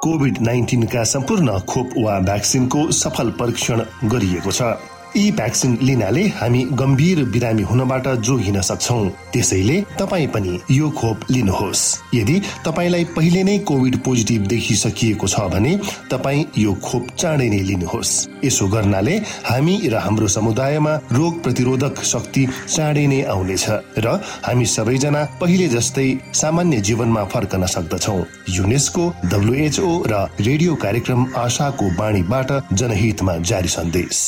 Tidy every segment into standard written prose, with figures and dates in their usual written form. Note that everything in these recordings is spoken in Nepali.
कोभिड-19 का सम्पूर्ण खोप वा भ्याक्सिनको सफल परीक्षण गरिएको छ। यी भ्याक्सिन लिनाले हामी गम्भीर बिरामी हुनबाट जोगिन सक्छौं। त्यसैले तपाईं पनि यो खोप लिनुहोस्। यदि तपाईंलाई पहिले नै कोभिड पोजिटिभ देखिसकिएको छ भने तपाईं यो खोप चाँडै नै लिनुहोस्। यसो गर्नाले हामी र हाम्रो समुदायमा रोग प्रतिरोधक शक्ति चाँडै नै आउनेछ र हामी सबैजना पहिले जस्तै सामान्य जीवनमा फर्कन सक्दछौं। युनेस्को, WHO र रेडियो कार्यक्रम आशाको बाणीबाट जनहितमा जारी सन्देश।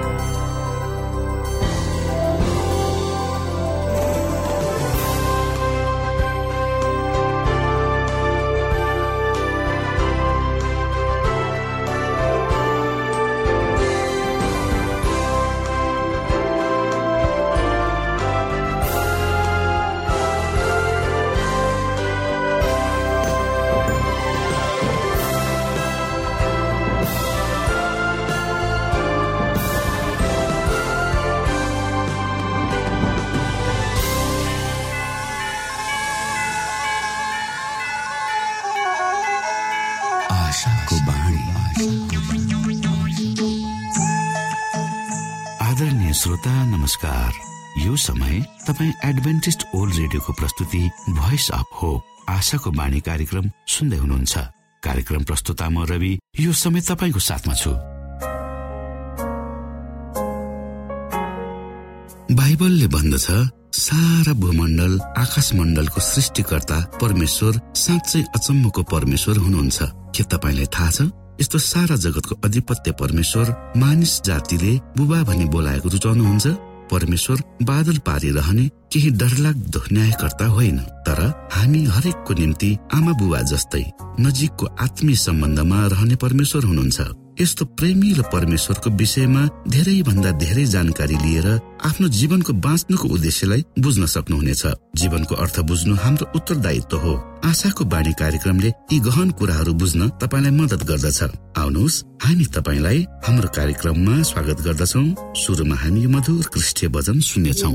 आदरणीय श्रोता नमस्कार। यो समय तपाईँ एडभेन्टिस्ट ओल्ड रेडियोको प्रस्तुति भोइस अफ होप आशाको बाणी कार्यक्रम सुन्दै हुनुहुन्छ। कार्यक्रम प्रस्तुता म रवि यो समय तपाईको साथमा छु। बाइबलले भन्दछ सारा भूमण्डल आकाशमण्डलको सृष्टिकर्ता परमेश्वर साँच्चै अचम्मको परमेश्वर हुनुहुन्छ। के तपाईलाई थाहा छ यस्तो सारा जगतको अधिपत्य परमेश्वर मानिस जातिले बुबा भनी बोलाएको रुचाउनुहुन्छ? परमेश्वर बादल पारिरहने केही डरलाग्दो न्यायकर्ता होइन, तर हामी हरेकको निम्ति आमा बुबा जस्तै नजिकको आत्मीय सम्बन्धमा रहने परमेश्वर हुनुहुन्छ। यस्तो प्रेमिलो परमेश्वरको विषयमा धेरै भन्दा धेरै जानकारी लिएर आफ्नो जीवनको बाँच्नुको उद्देश्यलाई बुझ्न सक्नुहुनेछ। जीवनको अर्थ बुझ्नु हाम्रो उत्तरदायित्व हो। आशाको बाणी कार्यक्रमले यी गहन कुराहरू बुझ्न तपाईलाई मद्दत गर्दछ। आउनुहोस् हामी तपाईलाई हाम्रो कार्यक्रममा स्वागत गर्दछौं। सुरुमा हामी मधुर क्रिस्टीय भजन सुन्नेछौं।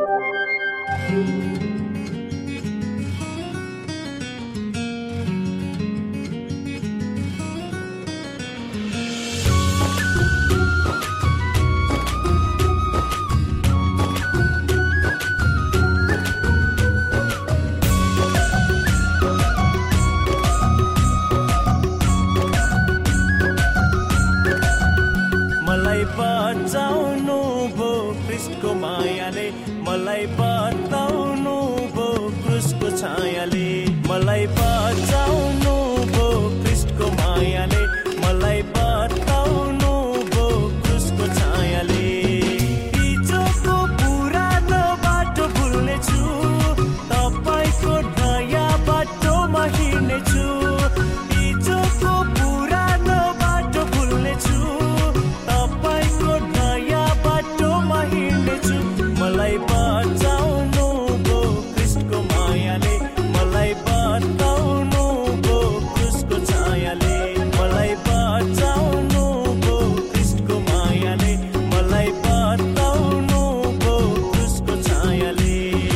मलाई बताउनु भो क्रुसको छायाले, मलाई बचाउनु भो क्रिस्टको मायाले, मलाई बताउनु भो क्रुसको छायाले। हिजोको पुरानो बाटो भुल्नेछु, तपाईको नयाँ बाटोमा हिँड्नेछु। हिजोको पुरानो बाटो भुल्नेछु, तपाईको नयाँ बाटोमा हिँड्नेछु। मलाई बचाउनु भो क्रिस्टको मायाले, मलाई बताउनु भो क्रुसको छायाले, मलाई बचाउनु भो क्रिस्टको मायाले, मलाई बताउनु भो क्रुसको छायाले।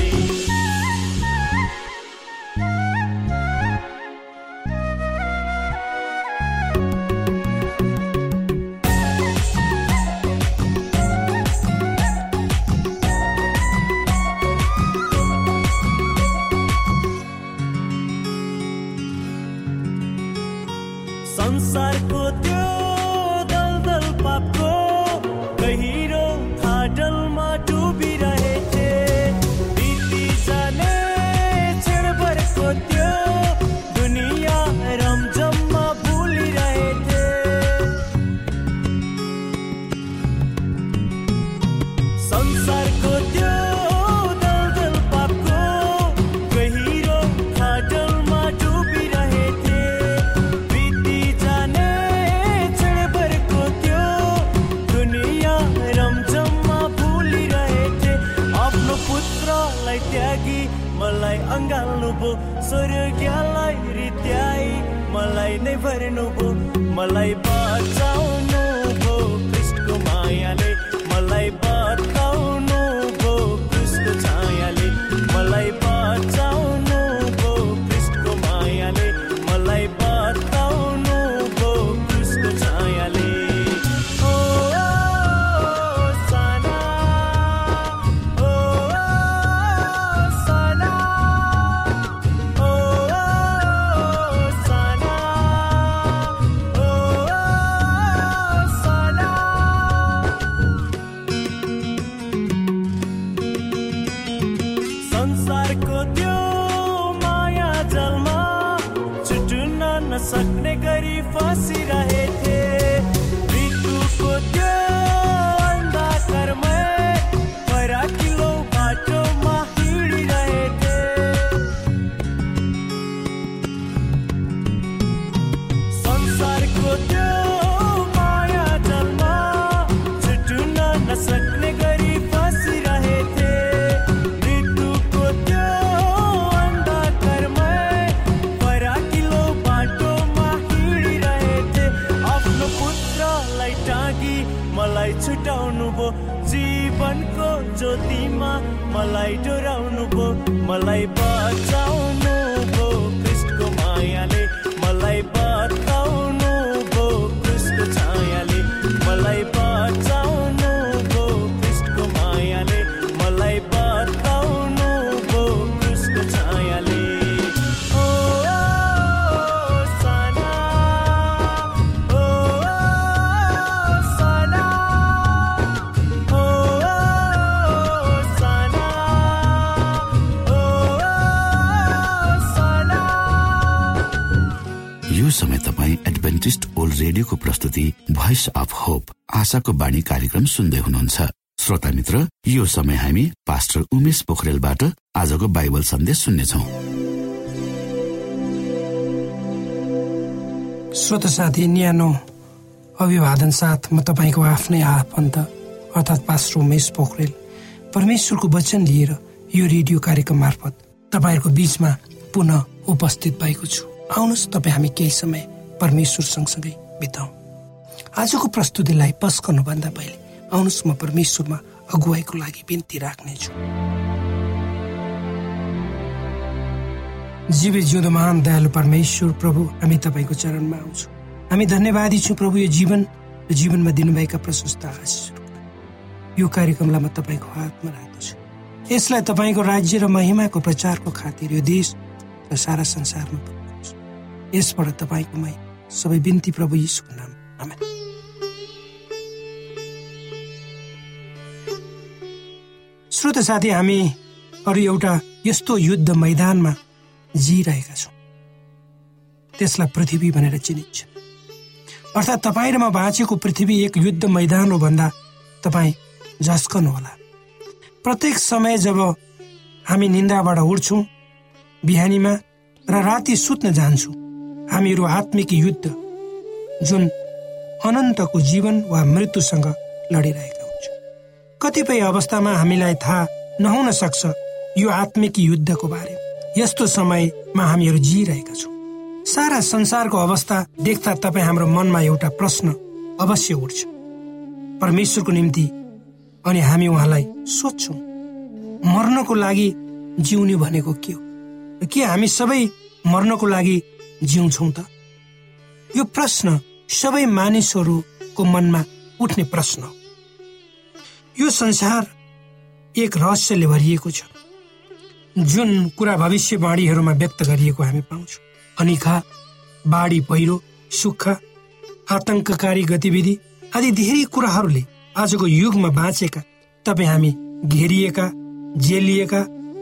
संसारको त्यो दलदल पापको गहिरो फाटलमा डुबिरहेथे, बिति जाने क्षणभरको त्यो दुनियाँ रमझममा भुलिरहेथे। संसारको त्यो दलदल पापको गहिरो फाटलमा डुबिरहेथे, त्यागी मलाई अँगाल्नु भो, स्वर्गलाई रित्याई मलाई नै भर्नु भो। मलाई बचाउनु भो क्रिस्टको मायाले, मलाई बताउनु भो क्रिस्टको छायाले, मलाई बचाउनु भो क्रिस्टको मायाले, मलाई बताउनु नसक्ने गरी फसिरहेथे मृत्युको त्यो अन्धकारमै फराकिलो बाटोमा हिँडिरहेथे संसारको त्यो माया जलमा छुट्न नसक्ने गरी फसिरहेथे मृत्युको त्यो अन्धकारमै फराकिलो बाटोमा हिँडिरहेथे आफ्नो पुत्रलाई टाँगी मलाई छुटाउनु भो जीवनको ज्योतिमा मलाई डोराउनु भो मलाई बचाउनु भो क्रिस्टको मायाले मलाई बताउनु भो क्रिस्टको छायाले मलाई बचाउनु भो क्रिस्टको मायाले मलाई बताउनु भो क्रिस्टको छायाले ओ साना ओ साना ओ साना ओ साना। यो समय तपाईँ एडभेन्टिस्ट ओल्ड रेडियोको प्रस्तुति भोइस अफ होप आशाको बाणी कार्यक्रम सुन्दै हुनुहुन्छ। श्रोता मित्र, यो समय हामी पास्टर उमेश पोखरेलबाट आजको बाइबल सन्देश सुन्नेछौँ। श्रोता साथी, न्यानो अभिवादन साथ म तपाईँको आफ्नै आफन्त अर्थात् पास्टर उमेश पोखरेल परमेश्वरको वचन लिएर यो रेडियो कार्यक्रम मार्फत तपाईँहरूको बीचमा पुनः उपस्थित भएको छु। आउनुहोस् तपाईँ हामी केही समय परमेश्वर सँगसँगै बिताउँ। आजको प्रस्तुतिलाई पस गर्नुभन्दा पहिले आउनुहोस् म परमेश्वरमा अगुवाईको लागि बिन्ती राख्नेछु। जीवी जिउँदो महान दयालु परमेश्वर प्रभु, हामी तपाईँको चरणमा आउँछौँ। हामी धन्यवादी छौँ प्रभु यो जीवनमा दिनुभएका प्रशस्त आशिषहरू। यो कार्यक्रमलाई म तपाईँको हातमा राख्दछु। यसलाई तपाईँको राज्य र महिमाको प्रचारको खातिर यो देश र सारा संसारमा पुर्याउनुहोस्। यसबाट तपाईँको सबै बिन्ती प्रभु यीशुको नाम, आमेन। श्रोता साथी, हामी अरू एउटा यस्तो युद्ध मैदानमा जिरहेका छौँ, त्यसलाई पृथ्वी भनेर चिनिन्छ। अर्थात् तपाईँ र म बाँचेको पृथ्वी एक युद्ध मैदान हो भन्दा तपाईँ झस्कनुहोला। प्रत्येक समय जब हामी निन्द्राबाट उठ्छौँ बिहानीमा र राति सुत्न जान्छौँ, हामीहरू आत्मिक युद्ध जुन अनन्तको जीवन वा मृत्युसँग लडिरहेका हुन्छौँ। कतिपय अवस्थामा हामीलाई थाहा नहुन सक्छ यो आत्मिक युद्धको बारे। यस्तो समयमा हामीहरू जिरहेका छौँ। सारा संसारको अवस्था देख्दा तपाईँ हाम्रो मनमा एउटा प्रश्न अवश्य उठ्छ परमेश्वरको निम्ति, अनि हामी उहाँलाई सोध्छौँ मर्नको लागि जिउने भनेको के हो? के हामी सबै मर्नको लागि जिउँछौँ त? यो प्रश्न सबै मानिसहरूको मनमा उठ्ने प्रश्न हो। यो संसार एक रहस्यले भरिएको छ, जुन कुरा भविष्यवाणीहरूमा व्यक्त गरिएको हामी पाउँछौँ। अनिखा, बाढी, पहिरो, सुक्खा, आतंककारी गतिविधि आदि धेरै कुराहरूले आजको युगमा बाँचेका तपाईँ हामी घेरिएका, जेलिएका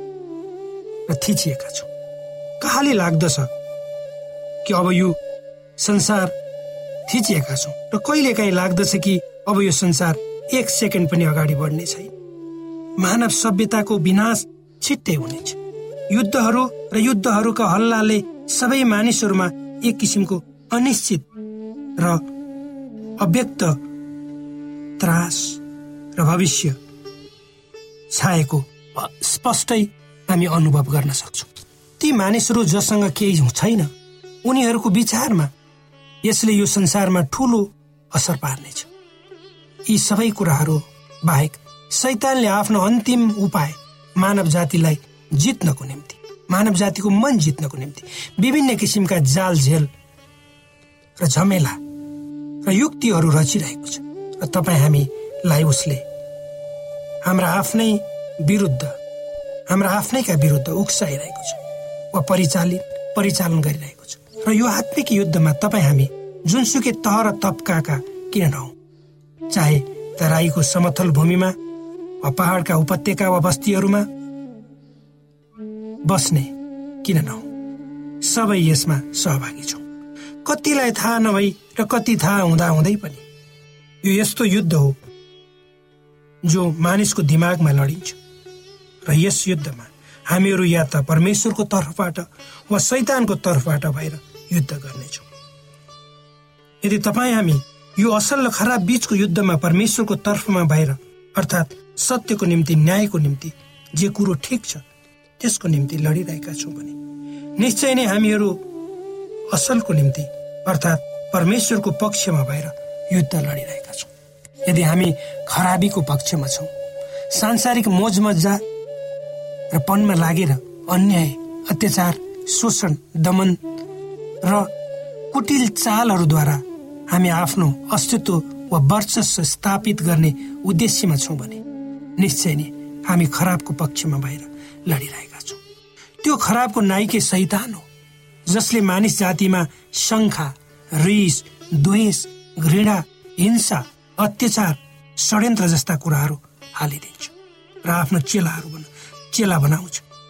र थिचिएका छौँ। कहाँले लाग्दछ कि अब यो संसार थिचिएका छौँ र कहिलेकाहीँ लाग्दछ कि अब यो संसार एक सेकेन्ड पनि अगाडि बढ्ने छैन। मानव सभ्यताको विनाश छिट्टै हुनेछ। युद्धहरू र युद्धहरूका हल्लाले सबै मानिसहरूमा एक किसिमको अनिश्चित र अव्यक्त त्रास र भविष्य छाएको स्पष्टै हामी अनुभव गर्न सक्छौँ। ती मानिसहरू जसँग केही छैन, उनीहरूको विचारमा यसले यो संसारमा ठूलो असर पार्नेछ। यी सबै कुराहरू बाहेक शैतानले आफ्नो अन्तिम उपाय मानव जातिलाई जित्नको निम्ति, मानव जातिको मन जित्नको निम्ति विभिन्न किसिमका जाल झेल र झमेला र युक्तिहरू रचिरहेको छ। र तपाईँ हामीलाई उसले हाम्रा आफ्नैका विरुद्ध उक्साइरहेको छ वा परिचालन गरिरहेको छ। र यो आत्मिक युद्धमा तपाईँ हामी जुनसुकै तह र तबकाका किन नहौँ, चाहे तराईको समथल भूमिमा वा पहाडका उपत्यका वा बस्तीहरूमा बस्ने किन नहौँ, सबै यसमा सहभागी छौँ। कतिलाई थाहा नभई र कति थाहा हुँदा हुँदै पनि यो यस्तो युद्ध हो जो मानिसको दिमागमा लडिन्छ र यस युद्धमा हामीहरू या त परमेश्वरको तर्फबाट वा शैतानको तर्फबाट भएर युद्ध गर्नेछौँ। यदि तपाईँ हामी यो असल र खराब बीचको युद्धमा परमेश्वरको तर्फमा भएर अर्थात् सत्यको निम्ति, न्यायको निम्ति, जे कुरो ठिक छ त्यसको निम्ति लडिरहेका छौँ भने निश्चय नै हामीहरू असलको निम्ति अर्थात् परमेश्वरको पक्षमा भएर युद्ध लडिरहेका छौँ। यदि हामी खराबीको पक्षमा छौँ, सांसारिक मोजमज्जा र पनमा लागेर अन्याय, अत्याचार, शोषण, दमन र कुटिल चालहरूद्वारा हामी आफ्नो अस्तित्व वा वर्चस्व स्थापित गर्ने उद्देश्यमा छौँ भने निश्चय नै हामी खराबको पक्षमा भएर लडिरहेका छौँ। त्यो खराबको नाइके शैतान हो जसले मानिस जातिमा शङ्का, रिस, द्वेष, घृणा, हिंसा, अत्याचार, षड्यन्त्र जस्ता कुराहरू हालिदिन्छ र आफ्नो चेला बनाउँछ।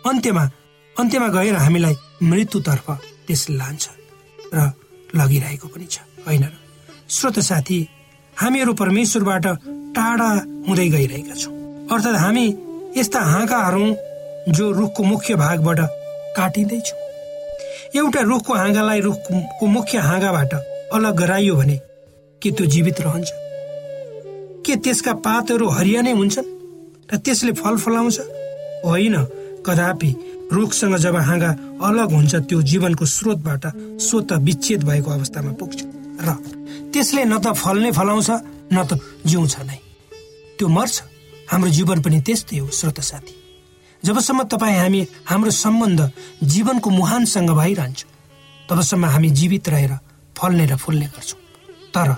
अन्त्यमा गएर हामीलाई मृत्युतर्फ त्यसले लान्छ र लगिरहेको पनि छ, होइन र? श्रोता साथी, हामीहरू परमेश्वरबाट टाढा हुँदै गइरहेका छौँ। अर्थात् हामी यस्ता हाँगाहरू जो रुखको मुख्य भागबाट काटिँदैछौँ। एउटा रुखको हाँगालाई रुखको मुख्य हाँगाबाट अलग गराइयो भने के त्यो जीवित रहन्छ? के त्यसका पातहरू हरिया नै हुन्छन् र त्यसले फल फलाउँछ? होइन, कदापि। रुखसँग जब हाँगा अलग हुन्छ त्यो जीवनको स्रोतबाट स्वतः विच्छेद भएको अवस्थामा पुग्छ र त्यसले न त फल नै फलाउँछ न त जिउँछ नै, त्यो मर्छ। हाम्रो जीवन पनि त्यस्तै हो श्रोता साथी। जबसम्म हामी हाम्रो सम्बन्ध जीवनको मुहानसँग भइरहन्छ तबसम्म हामी जीवित रहेर फल्ने र फुल्ने गर्छौँ। तर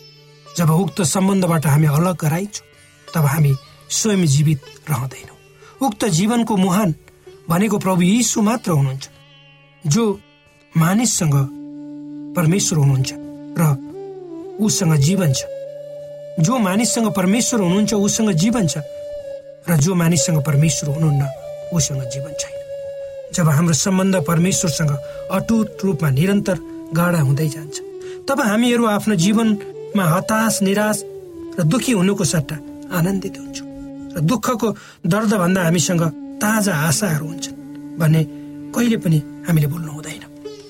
जब उक्त सम्बन्धबाट हामी अलग गराइन्छौँ तब हामी स्वयं जीवित रहँदैनौँ। उक्त जीवनको मुहान भनेको प्रभु यीशु मात्र हुनुहुन्छ जो मानिससँग परमेश्वर हुनुहुन्छ र उसँग जीवन छ। जो मानिससँग परमेश्वर हुनुहुन्छ उसँग जीवन छ र जो मानिससँग परमेश्वर हुनुहुन्न उसँग जीवन छैन। जब हाम्रो सम्बन्ध परमेश्वरसँग अटुट रूपमा निरन्तर गाढा हुँदै जान्छ तब हामीहरू आफ्नो जीवनमा हताश, निराश र दुखी हुनुको सट्टा आनन्दित हुन्छौँ र दुःखको दर्दभन्दा हामीसँग ताजा आशाहरू हुन्छन् भन्ने कहिले पनि हामीले भुल्नु हुँदैन।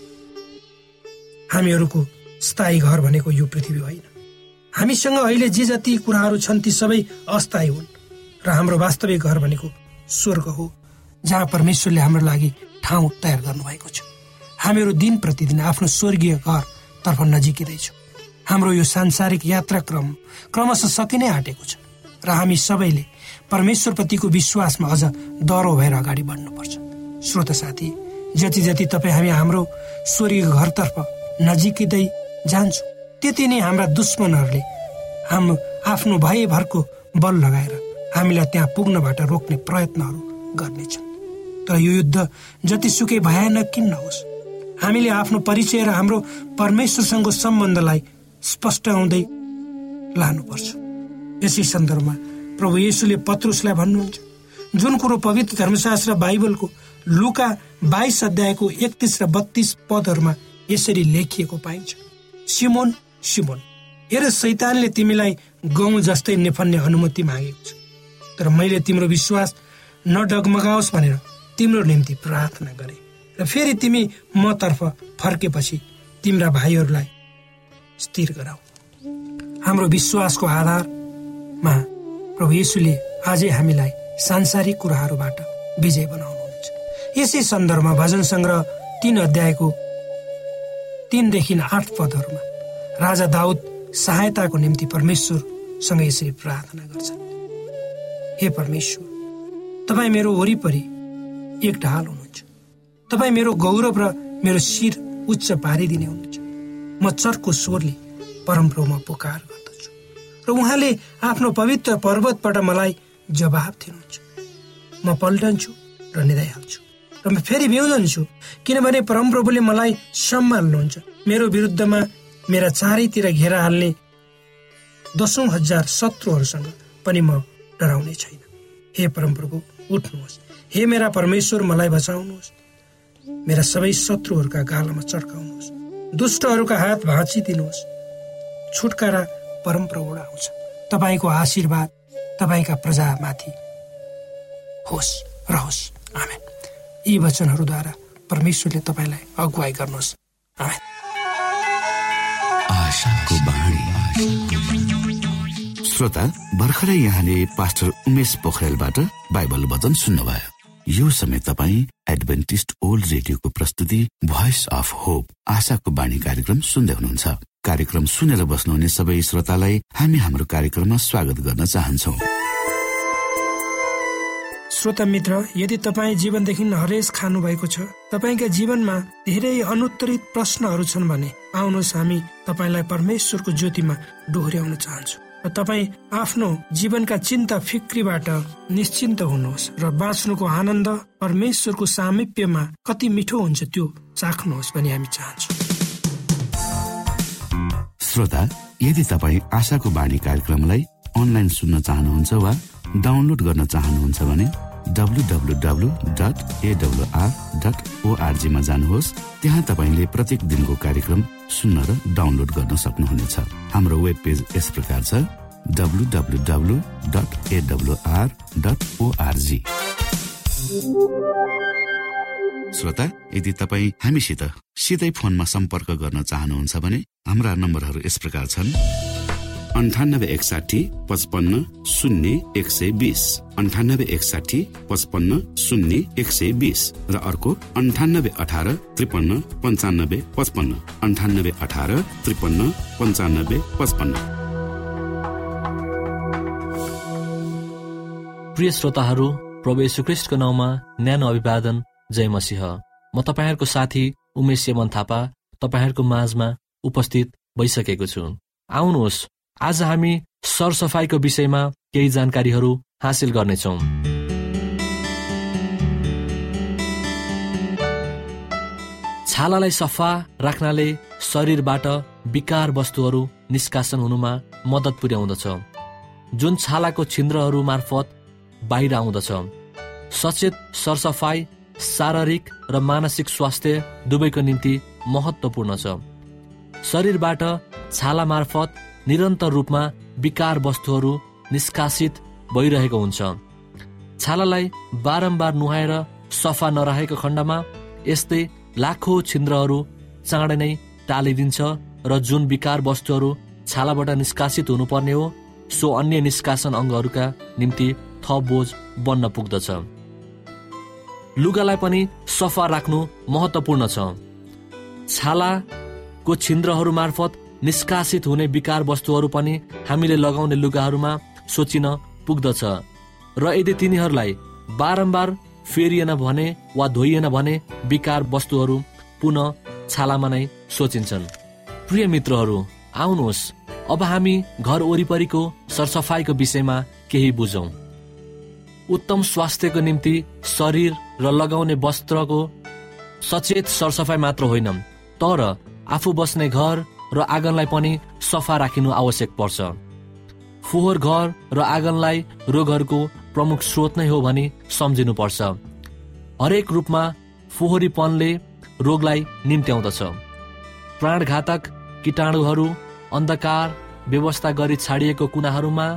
हामीहरूको स्थायी घर भनेको यो पृथ्वी होइन। हामीसँग अहिले जे जति कुराहरू छन् ती सबै अस्थायी हुन् र हाम्रो वास्तविक घर भनेको स्वर्ग हो जहाँ परमेश्वरले हाम्रो लागि ठाउँ तयार गर्नुभएको छ। हामीहरू दिन प्रतिदिन आफ्नो स्वर्गीय घरतर्फ नजिकिँदैछौँ। हाम्रो यो सांसारिक यात्रा क्रमशः सकिनै आँटेको छ र हामी सबैले परमेश्वरप्रतिको विश्वासमा अझ दह्रो भएर अगाडि बढ्नुपर्छ। श्रोता साथी, जति जति हामी हाम्रो स्वर्गीय घरतर्फ नजिकिँदै जान्छौँ त्यति नै हाम्रा दुश्मनहरूले आफ्नो भयभरको बल लगाएर हामीलाई त्यहाँ पुग्नबाट रोक्ने प्रयत्नहरू गर्नेछन्। तर यो युद्ध जतिसुकै भयानक किन नहोस्, हामीले आफ्नो परिचय र हाम्रो परमेश्वरसँगको सम्बन्धलाई स्पष्टाउँदै लानुपर्छ। यसै सन्दर्भमा प्रभु येशूले पत्रुसलाई भन्नुहुन्छ, जुन कुरो पवित्र धर्मशास्त्र बाइबलको लुका 22 अध्यायको 31 र 32 पदहरूमा यसरी लेखिएको पाइन्छ, सिमोन सिमोन, हेर शैतानले तिमीलाई गहुँ जस्तै निफन्ने अनुमति मागेको छ, तर मैले तिम्रो विश्वास नडगमगाओस् भनेर तिम्रो निम्ति प्रार्थना गरे र फेरि तिमी म तर्फ फर्केपछि तिम्रा भाइहरूलाई स्थिर गराऊ। हाम्रो विश्वासको आधारमा प्रभु येशूले आजै हामीलाई सांसारिक कुराहरूबाट विजय बनाउनुहुन्छ। यसै सन्दर्भमा भजन सङ्ग्रह 3 अध्यायको 3देखि 8 पदहरूमा राजा दाउद सहायताको निम्ति परमेश्वरसँग यसरी प्रार्थना गर्छन्, हे परमेश्वर, तपाईँ मेरो वरिपरि एक ढाल हुनुहुन्छ, तपाईँ मेरो गौरव र मेरो शिर उच्च पारिदिने हुनुहुन्छ। म चर्को स्वरले परमप्रभुमा पुकार गर्दछु र उहाँले आफ्नो पवित्र पर्वतबाट मलाई जवाब दिनुहुन्छ। म पल्टन्छु र निदाइहाल्छु र म फेरि बिउजन्छु, किनभने परमप्रभुले मलाई सम्हाल्नुहुन्छ। मेरो विरुद्धमा मेरा चारैतिर घेरा हाल्ने 10,000 शत्रुहरूसँग पनि म डराउने छैन। हे परमप्रभु, उठ्नुहोस्, हे मेरा परमेश्वर, मलाई बचाउनुहोस्, मेरा सबै शत्रुहरूका गालामा चड्काउनुहोस्। दुष्टहरूका हात भाँचिदिनुहोस्। छुटकारा परमप्रभुबाट आउँछ। तपाईँको आशीर्वाद तपाईँका प्रजामाथि होस् रहोस्। आमेन। यी वचनहरूद्वारा परमेश्वरले तपाईँलाई अगुवाई गर्नुहोस्। आमेन। आशाको बाणी। श्रोता, भर्खरै यहाँले पास्टर उमेश पोखरेलबाट बाइबल वचन सुन्नुभयो। यो समय तपाईँ एडभेन्टिस्ट ओल्ड रेडियोको प्रस्तुति भोइस अफ होप आशाको बाणी कार्यक्रम सुन्दै हुनुहुन्छ। कार्यक्रम सुनेर बस्नुहुने सबै श्रोतालाई हामी हाम्रो कार्यक्रममा स्वागत गर्न चाहन्छौ। श्रोता मित्र, यदि तपाईँ जीवनदेखि हरेस खानु भएको छ, तपाईँका जीवनमा धेरै अनुत्तरित प्रश्नहरू छन् भने आउनुहोस् हामी तपाईँलाई परमेश्वरको ज्योतिमा डोहोर्याउन चाहन्छौँ र तपाईँ आफ्नो जीवनका चिन्ता फिक्रीबाट निश्चिन्त हुनुहोस् र बाँच्नुको आनन्द परमेश्वरको सामिप्यमा कति मिठो हुन्छ त्यो चाख्नुहोस् भनी हामी चाहन्छौँ। श्रोता, यदि तपाईँ आशाको बाणी कार्यक्रमलाई अनलाइन सुन्न चाहनुहुन्छ वा डाउनलोड गर्न चाहनुहुन्छ भने www.awr.org मा जानुहोस्। त्यहाँ तपाईले प्रत्येक दिनको कार्यक्रम सुन्न र डाउनलोड गर्न सक्नुहुनेछ। हाम्रो वेब पेज यस प्रकार छ www.awr.org। श्रोता, यदि तपाईँ हामीसित सिधै फोनमा सम्पर्क गर्न चाहनुहुन्छ भने हाम्रा नम्बरहरू यस प्रकार छन्: 9861 55 0 120, 9861 55 0 120 र अर्को 9818 53 95 55, 9818 53 95 55। प्रिय श्रोताहरू, प्रभु येशू ख्रीष्टको नाउँमा न्यानो अभिवादन। जय मसीह। म तपाईहरुको साथी उमेश सेमन थापा तपाईहरुको माझमा उपस्थित भइसकेको छु। आउनुहोस्, आज हामी सरसफाईको विषयमा केही जानकारीहरू हासिल गर्नेछौँ। छालालाई सफा राख्नाले शरीरबाट विकार वस्तुहरू निष्कासन हुनुमा मद्दत पुर्याउँदछ, जुन छालाको छिद्रहरू मार्फत बाहिर आउँदछ। सचेत सरसफाई शारीरिक र मानसिक स्वास्थ्य दुवैको निम्ति महत्त्वपूर्ण छ। शरीरबाट छाला मार्फत निरन्तर रूपमा विकार वस्तुहरू निष्कासित भइरहेको हुन्छ। छालालाई बारम्बार नुहाएर सफा नरहेको खण्डमा यस्तै लाखौं छिद्रहरू चाँडै नै टालिदिन्छ र जुन विकार वस्तुहरू छालाबाट निष्कासित हुनुपर्ने हो सो अन्य निष्कासन अङ्गहरूका निम्ति थप बोझ बन्न पुग्दछ। लुगालाई पनि सफा राख्नु महत्त्वपूर्ण छ। छालाको छिद्रहरू मार्फत निष्कासित हुने विकार वस्तुहरू पनि हामीले लगाउने लुगाहरूमा सोचिन पुग्दछ र यदि तिनीहरूलाई बारम्बार फेरिएन भने वा धोइएन भने विकार वस्तुहरू पुनः छालामा नै सोचिन्छन्। प्रिय मित्रहरू, आउनुहोस् अब हामी घर वरिपरिको सरसफाईको विषयमा केही बुझौँ। उत्तम स्वास्थ्यको निम्ति शरीर र लगाउने वस्त्रको सचेत सरसफाई मात्र होइन, तर आफू बस्ने घर र आँगनलाई पनि सफा राखिनु आवश्यक पर्छ। फोहोर घर र आँगनलाई रोगहरूको प्रमुख स्रोत नै हो भनी सम्झिनुपर्छ। हरेक रूपमा फोहोरीपनले रोगलाई निम्त्याउँदछ। प्राणघातक कीटाणुहरू अन्धकार व्यवस्था गरी छाडिएको कुनाहरूमा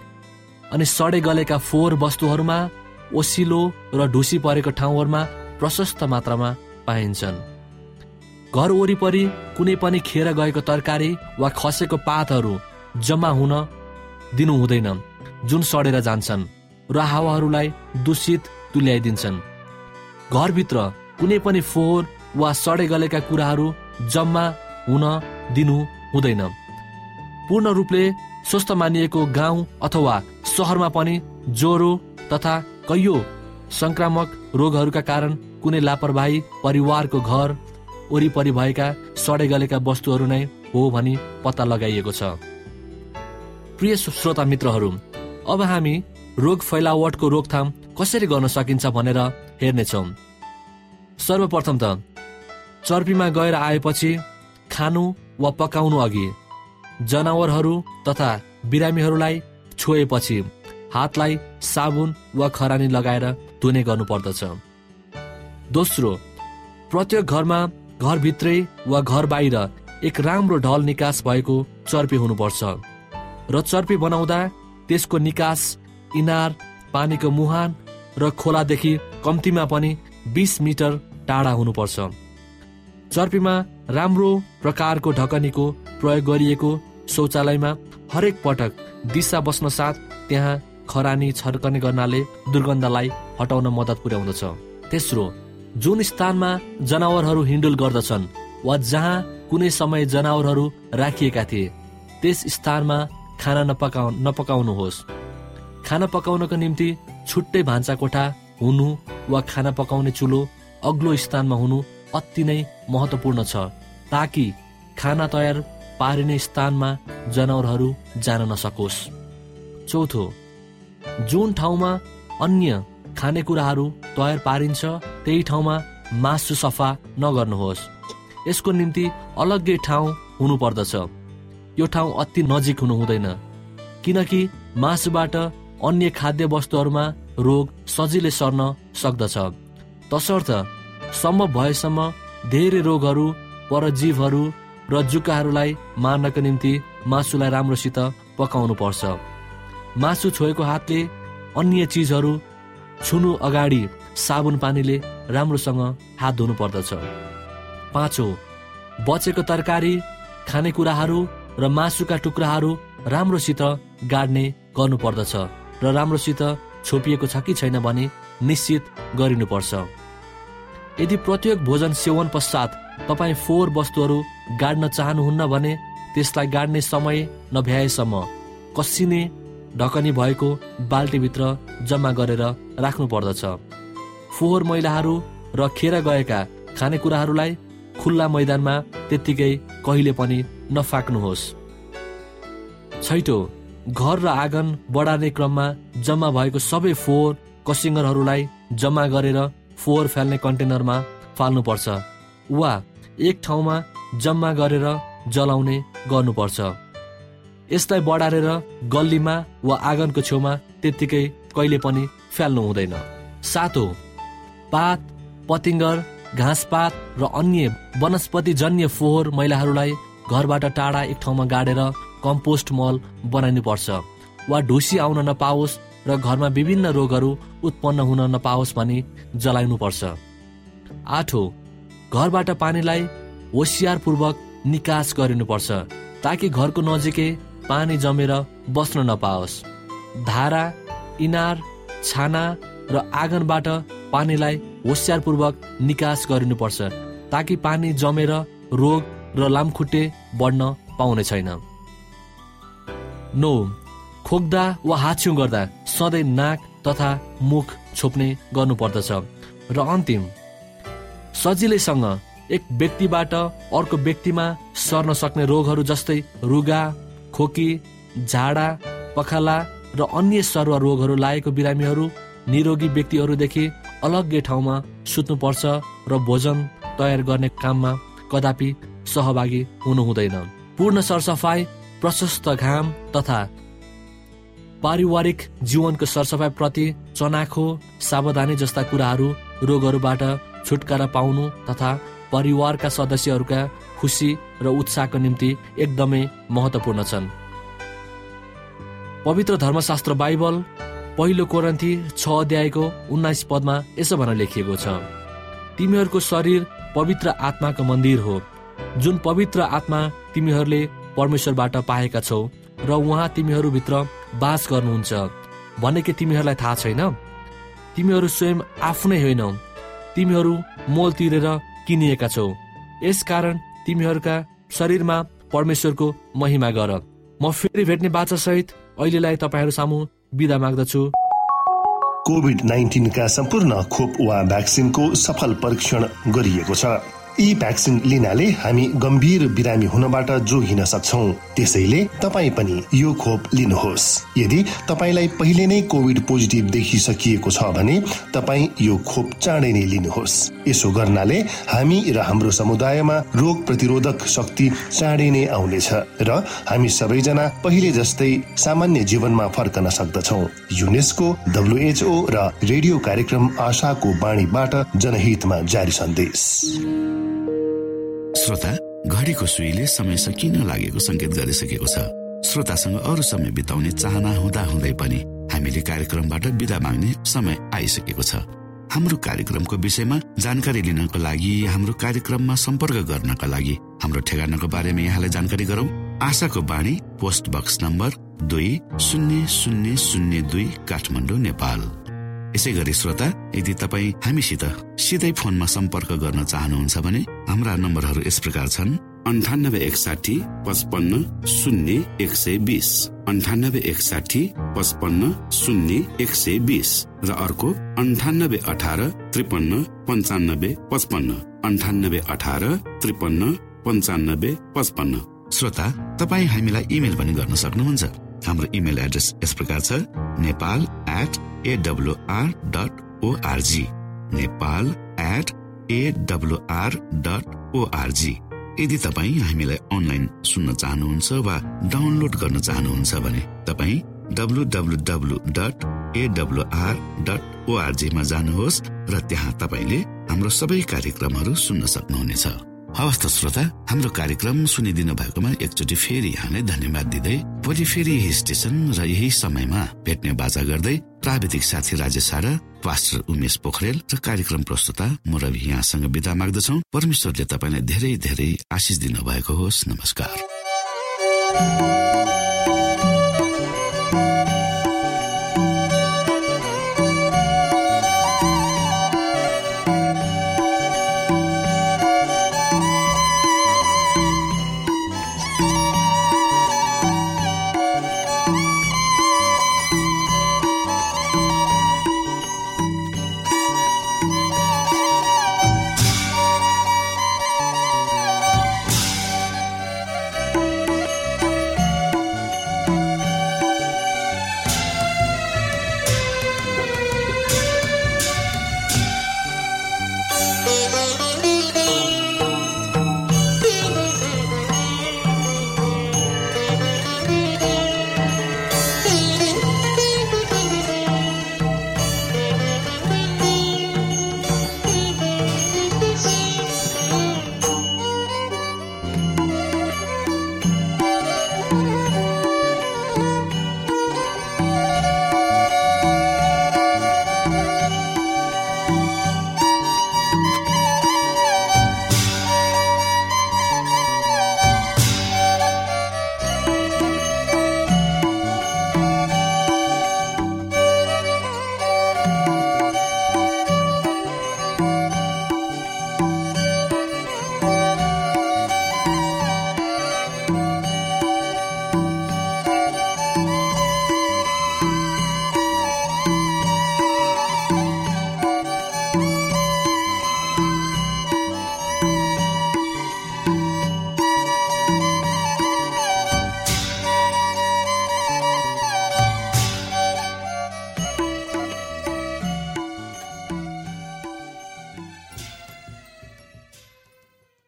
अनि सडे गलेका फोहोर वस्तुहरूमा, ओसिलो र ढुसी परेको ठाउँहरूमा प्रशस्त मात्रामा पाइन्छन्। घर वरिपरि कुनै पनि खेर गएको तरकारी वा खसेको पातहरू जम्मा हुन दिनु हुँदैन, जुन सडेर जान्छन् र हावाहरूलाई दूषित तुल्याइदिन्छन्। घरभित्र कुनै पनि फोहोर वा सडे गलेका कुराहरू जम्मा हुन दिनु हुँदैन। पूर्ण रूपले स्वस्थ मानिएको गाउँ अथवा सहरमा पनि ज्वरो तथा कैयौं संक्रामक रोगहरूका कारण कुनै लापरवाही परिवारको घर वरिपरि भएका सडे गलेका वस्तुहरू नै हो भनी पत्ता लगाइएको छ। प्रिय श्रोता मित्रहरू, अब हामी रोग फैलावटको रोकथाम कसरी गर्न सकिन्छ भनेर हेर्नेछौँ। सर्वप्रथम त चर्पीमा गएर आएपछि खानु वा पकाउनु अघि जनावरहरू तथा बिरामीहरूलाई छोएपछि हातलाई साबुन वा खरानी लगाएर धुने गर्नुपर्दछ। दोस्रो, प्रत्येक घरमा घरभित्रै वा घर बाहिर एक राम्रो ढल निकास भएको चर्पी हुनुपर्छ र चर्पी बनाउँदा त्यसको निकास इनार, पानीको मुहान र खोलादेखि कम्तीमा पनि 20 मिटर टाढा हुनुपर्छ। चर्पीमा राम्रो प्रकारको ढकनीको प्रयोग गरिएको शौचालयमा हरेक पटक दिशा बस्न साथ त्यहाँ खरानी छर्कने गर्नाले दुर्गन्धलाई हटाउन मद्दत पुर्याउँदछ। तेस्रो, जुन स्थानमा जनावरहरू हिँडुल गर्दछन् वा जहाँ कुनै समय जनावरहरू राखिएका थिए त्यस स्थानमा खाना नपकाउनुहोस्। खाना पकाउनको निम्ति छुट्टै भान्सा कोठा हुनु वा खाना पकाउने चुलो अग्लो स्थानमा हुनु अति नै महत्त्वपूर्ण छ ताकि खाना तयार पारिने स्थानमा जनावरहरू जान नसकोस्। चौथो, जुन ठाउँमा अन्य खानेकुराहरू तयार पारिन्छ त्यही ठाउँमा मासु सफा नगर्नुहोस्। यसको निम्ति अलग्गै ठाउँ हुनुपर्दछ। यो ठाउँ अति नजिक हुनु हुँदैन किनकि मासुबाट अन्य खाद्य वस्तुहरूमा रोग सजिलै सर्न सक्दछ। तसर्थ सम्भव भएसम्म धेरै रोगहरू, परजीवहरू र जुकाहरूलाई मार्नको निम्ति मासुलाई राम्रोसित पकाउनु पर्छ। मासु छोएको हातले अन्य चिजहरू छुनु अगाडि साबुन पानीले राम्रोसँग हात धुनु पर्दछ। पाँचौं, बचेको तरकारी, खानेकुराहरू र मासुका टुक्राहरू राम्रोसित गाड्ने गर्नुपर्दछ र राम्रोसित छोपिएको छ कि छैन भनी निश्चित गरिनुपर्छ। यदि प्रत्येक भोजन सेवन पश्चात तपाईँ फोहोर वस्तुहरू गाड्न चाहनुहुन्न भने त्यसलाई गाड्ने समय नभ्याएसम्म कसिने ढकनी भएको बाल्टीभित्र जम्मा गरेर राख्नु पर्दछ। फोहोर मैलाहरू र खेर गएका खानेकुराहरूलाई खुल्ला मैदानमा त्यत्तिकै कहिले पनि नफ्याँक्नुहोस्। छैटौं, घर र आँगन बढार्ने क्रममा जम्मा भएको सबै फोहोर कसिङ्गरहरूलाई जम्मा गरेर फोहोर फाल्ने कन्टेनरमा फाल्नुपर्छ वा एक ठाउँमा जम्मा गरेर जलाउने गर्नुपर्छ। यसलाई बढारेर गल्लीमा वा आँगनको छेउमा त्यत्तिकै कहिले पनि फाल्नु हुँदैन। सातौं, पात, पतिङ्गर, घाँसपात र अन्य वनस्पतिजन्य फोहोर मैलाहरूलाई घरबाट टाढा एक ठाउँमा गाडेर कम्पोस्ट मल बनाइनुपर्छ वा ढुसी आउन नपाओस् र घरमा विभिन्न रोगहरू उत्पन्न हुन नपाओस् भनी जलाइनुपर्छ। आठौं, घरबाट पानीलाई होसियारपूर्वक निकास गरिनुपर्छ ताकि घरको नजिकै पानी जमेर बस्न नपाओस्। धारा, इनार, छाना र आँगनबाट पानीलाई होसियारपूर्वक निकास गरिनुपर्छ ताकि पानी जमेर रोग र लामखुट्टे बढ्न पाउने छैन। 9. खोक्दा वा हाछ्यौं गर्दा सधैँ नाक तथा मुख छोप्ने गर्नुपर्दछ। र अन्तिम, सजिलैसँग एक व्यक्तिबाट अर्को व्यक्तिमा सर्न सक्ने रोगहरू जस्तै रुगा, खोकी, झाडा, पखाला र अन्य सर्व रोगहरू लागेको बिरामीहरू निरोगी व्यक्तिहरूदेखि अलग्गै ठाउँमा सुत्नुपर्छ र भोजन तयार गर्ने काममा कदापि सहभागी हुनु हुँदैन। पूर्ण सरसफाई, प्रशस्त घाम तथा पारिवारिक जीवनको सरसफाई प्रति चनाखो, सावधानी जस्ता कुराहरू रोगहरूबाट छुटकारा पाउनु तथा परिवारका सदस्यहरूका खुसी र उत्साहको निम्ति एकदमै महत्त्वपूर्ण छन्। पवित्र धर्मशास्त्र बाइबल 1 कोरिन्थी 6 अध्यायको 19 पदमा यसो भनेर लेखिएको छ, तिमीहरूको शरीर पवित्र आत्माको मन्दिर हो, जुन पवित्र आत्मा तिमीहरूले परमेश्वरबाट पाएका छौ र उहाँ तिमीहरूभित्र बास गर्नुहुन्छ भने के तिमीहरूलाई थाहा छैन? तिमीहरू स्वयं आफ्नै होइनौ, तिमीहरू मोल तिरेर किनिएका छौ, यसकारण तिमीहरूका शरीरमा परमेश्वरको महिमा गर। म फेरि भेट्ने बाचासहित अहिलेलाई तपाईहरू सामु बिदा माग्दछु। कोभिड-19 का सम्पूर्ण खोप वा भ्याक्सिनको सफल परीक्षण गरिएको छ। यी भ्याक्सिन लिनाले हामी गम्भीर बिरामी हुनबाट जोगिन सक्छौं। त्यसैले तपाई पनि यो खोप लिनुहोस्। यदि तपाईलाई पहिले नै कोभिड पोजिटिभ देखिसकिएको छ भने तपाई यो खोप चाँडै नै लिनुहोस्। यसो गर्नाले हामी र हाम्रो समुदायमा रोग प्रतिरोधक शक्ति चाँडै नै आउनेछ र हामी सबैजना पहिले जस्तै सामान्य जीवनमा फर्कन सक्दछौं। युनेस्को, WHO र रेडियो कार्यक्रम आशाको बाणीबाट जनहितमा जारी सन्देश। श्रोता, घडीको सुईले समय सकिन लागेको संकेत गरिसकेको छ। श्रोतासँग अरू समय बिताउने चाहना हुँदा हुँदै पनि हामीले कार्यक्रमबाट बिदा माग्ने समय आइसकेको छ। हाम्रो कार्यक्रमको विषयमा जानकारी लिनको लागि, हाम्रो कार्यक्रममा सम्पर्क गर्नका लागि हाम्रो ठेगानाको बारेमा यहाँलाई जानकारी गरौं। आशाको बाणी, post box number 200002 Kathmandu, Nepal. यसै गरी श्रोता, यदि तपाईँ हामीसित सिधै फोनमा सम्पर्क गर्न चाहनुहुन्छ भने हाम्रा नम्बरहरू यस प्रकार छन्: 9861 55 0 120, 9861 55 0 120 र अर्को 9818 53 95 55, 9818 53 95 55। श्रोता, तपाईँ हामीलाई इमेल पनि गर्न सक्नुहुन्छ। हाम्रो इमेल एड्रेस यस प्रकार छ: nepal@awr.org, nepal@awr.org। यदि तपाईँ हामीलाई अनलाइन सुन्न चाहनुहुन्छ वा डाउनलोड गर्न चाहनुहुन्छ भने तपाईँ www.awr.org मा जानुहोस् र त्यहाँ तपाईले हाम्रो सबै कार्यक्रमहरू सुन्न सक्नुहुनेछ। हवस् त श्रोता, हाम्रो कार्यक्रम सुनिदिनु भएकोमा एकचोटि फेरि यहाँलाई धन्यवाद दिँदै भोलि फेरि यही स्टेशन र यही समयमा भेट्ने बाचा गर्दै प्राविधिक साथी राजेश आरा, पास्टर उमेश पोखरेल र कार्यक्रम प्रस्तुता म रवि यहाँसँग बिदा माग्दछौँ। परमेश्वरले तपाईँलाई धेरै धेरै आशिष दिनु भएको होस्। नमस्कार।